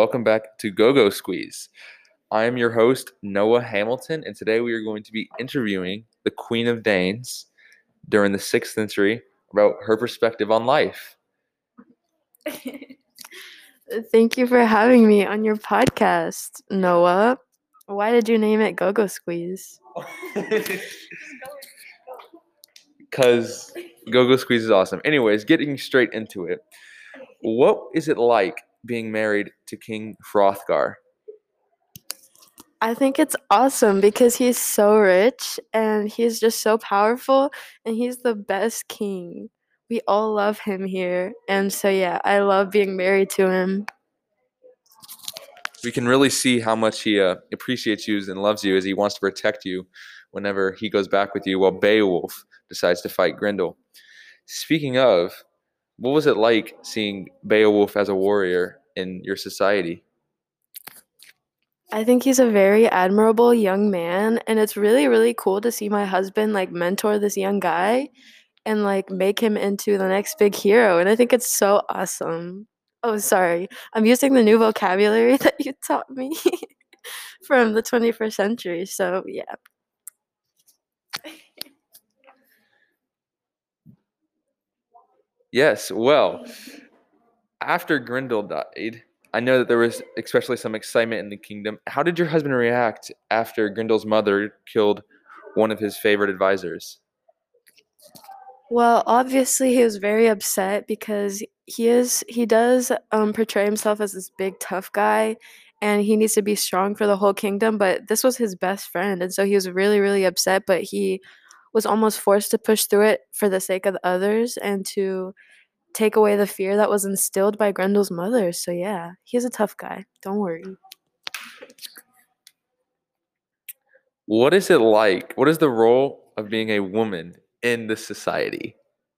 welcome back to Go-Go Squeeze. I am your host, Noah Hamilton, and today we are going to be interviewing the Queen of Danes during the 6th century about her perspective on life. Thank you for having me on your podcast, Noah. Why did you name it Go-Go Squeeze? Because Go-Go Squeeze is awesome. Anyways, getting straight into it. What is it like being married to King Hrothgar? I think it's awesome because he's so rich and he's just so powerful and he's the best king. We all love him here. And so, yeah, I love being married to him. We can really see how much he appreciates you and loves you as he wants to protect you whenever he goes back with you while Beowulf decides to fight Grendel. Speaking of, what was it like seeing Beowulf as a warrior in your society? I think he's a very admirable young man, and it's really, really cool to see my husband mentor this young guy and make him into the next big hero. And I think it's so awesome. Oh, sorry. I'm using the new vocabulary that you taught me from the 21st century. So, yeah. Yes, well, after Grendel died, I know that there was especially some excitement in the kingdom. How did your husband react after Grendel's mother killed one of his favorite advisors? Well, obviously he was very upset because he does portray himself as this big tough guy and he needs to be strong for the whole kingdom, but this was his best friend and so he was really, really upset, but he was almost forced to push through it for the sake of the others and to take away the fear that was instilled by Grendel's mother. So yeah, he's a tough guy. Don't worry. What is it like? What is the role of being a woman in this society?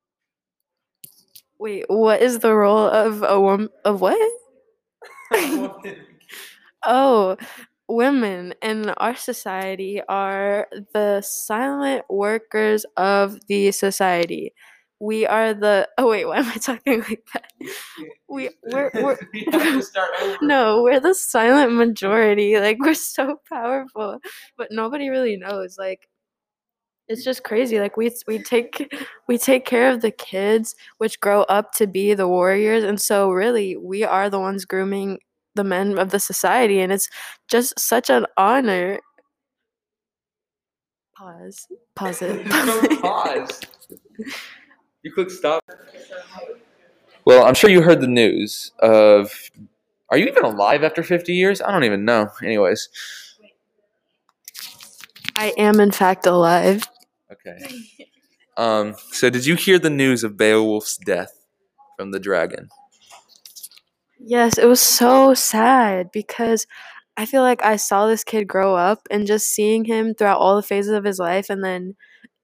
Wait, what is the role of a woman? Of what? Oh, women in our society are the silent workers of the society. We are the. Oh wait, why am I talking like that? We're We have to start over. no, we're the silent majority. Like we're so powerful, but nobody really knows. Like it's just crazy. Like we take care of the kids, which grow up to be the warriors, and so really we are the ones grooming the men of the society, and it's just such an honor. Pause it. Pause. You click stop. Well, I'm sure you heard the news of. Are you even alive after 50 years? I don't even know. Anyways. I am in fact alive. Okay. So did you hear the news of Beowulf's death from the dragon? Yes, it was so sad because I feel like I saw this kid grow up and just seeing him throughout all the phases of his life and then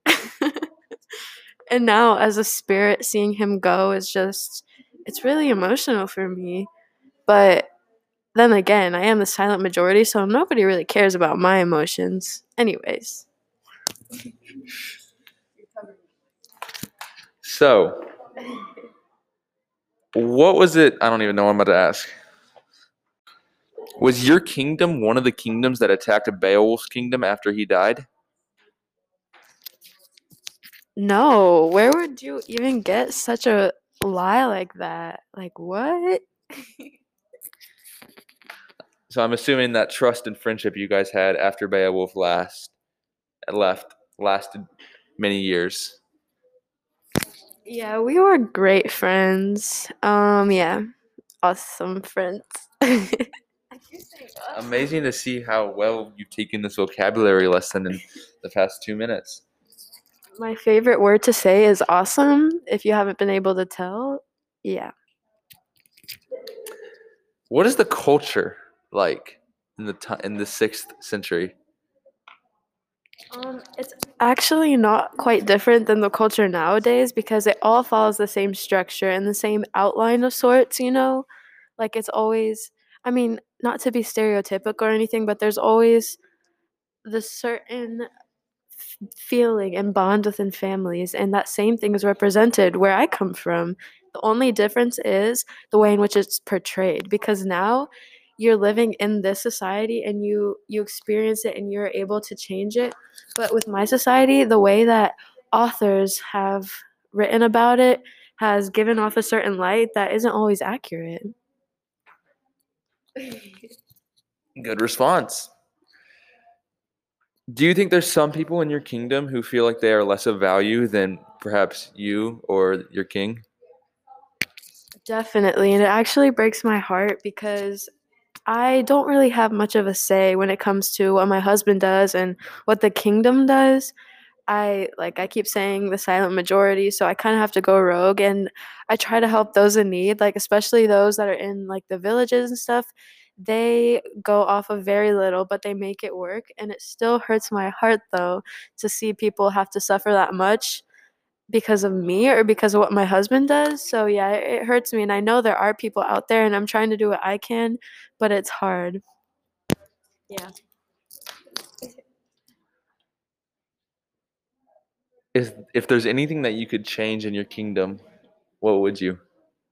and now as a spirit seeing him go is just it's really emotional for me. But then again, I am the silent majority, so nobody really cares about my emotions. Anyways. So, what was it? I don't even know what I'm about to ask. Was your kingdom one of the kingdoms that attacked Beowulf's kingdom after he died? No, where would you even get such a lie like that? Like what? So I'm assuming that trust and friendship you guys had after Beowulf lasted many years. Yeah, we were great friends. Yeah, awesome friends. Amazing to see how well you've taken this vocabulary lesson in the past 2 minutes. My favorite word to say is awesome. If you haven't been able to tell, yeah. What is the culture like in the 6th century? It's actually not quite different than the culture nowadays because it all follows the same structure and the same outline of sorts, you know? Like it's always, I mean, not to be stereotypical or anything, but there's always the certain feeling and bond within families, and that same thing is represented where I come from. The only difference is the way in which it's portrayed because now you're living in this society and you experience it and you're able to change it. But with my society, the way that authors have written about it has given off a certain light that isn't always accurate. Good response. Do you think there's some people in your kingdom who feel like they are less of value than perhaps you or your king? Definitely, and it actually breaks my heart because I don't really have much of a say when it comes to what my husband does and what the kingdom does. I keep saying the silent majority, so I kind of have to go rogue and I try to help those in need, like especially those that are in like the villages and stuff. They go off of very little, but they make it work, and it still hurts my heart though to see people have to suffer that much because of me or because of what my husband does. So yeah, it hurts me and I know there are people out there and I'm trying to do what I can, but it's hard. Yeah. If there's anything that you could change in your kingdom, what would you?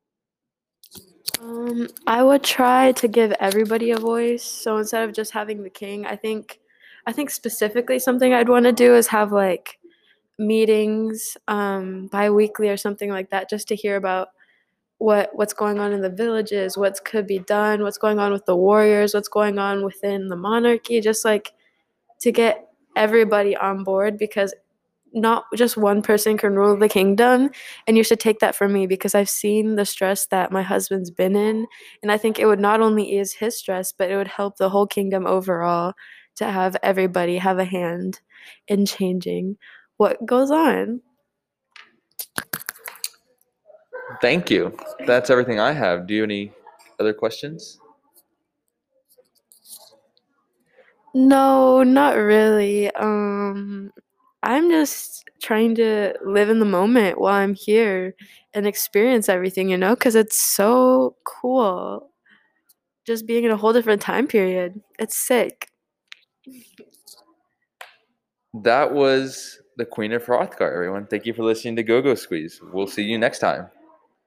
I would try to give everybody a voice. So instead of just having the king, I think specifically something I'd want to do is have like meetings bi-weekly or something like that just to hear about what's going on in the villages, what could be done, what's going on with the warriors, what's going on within the monarchy, just like to get everybody on board because not just one person can rule the kingdom. And you should take that from me because I've seen the stress that my husband's been in, and I think it would not only ease his stress but it would help the whole kingdom overall to have everybody have a hand in changing what goes on. Thank you. That's everything I have. Do you have any other questions? No, not really. I'm just trying to live in the moment while I'm here and experience everything, because it's so cool just being in a whole different time period. It's sick. That was the Queen of Hrothgar, everyone. Thank you for listening to Go Go Squeeze. We'll see you next time.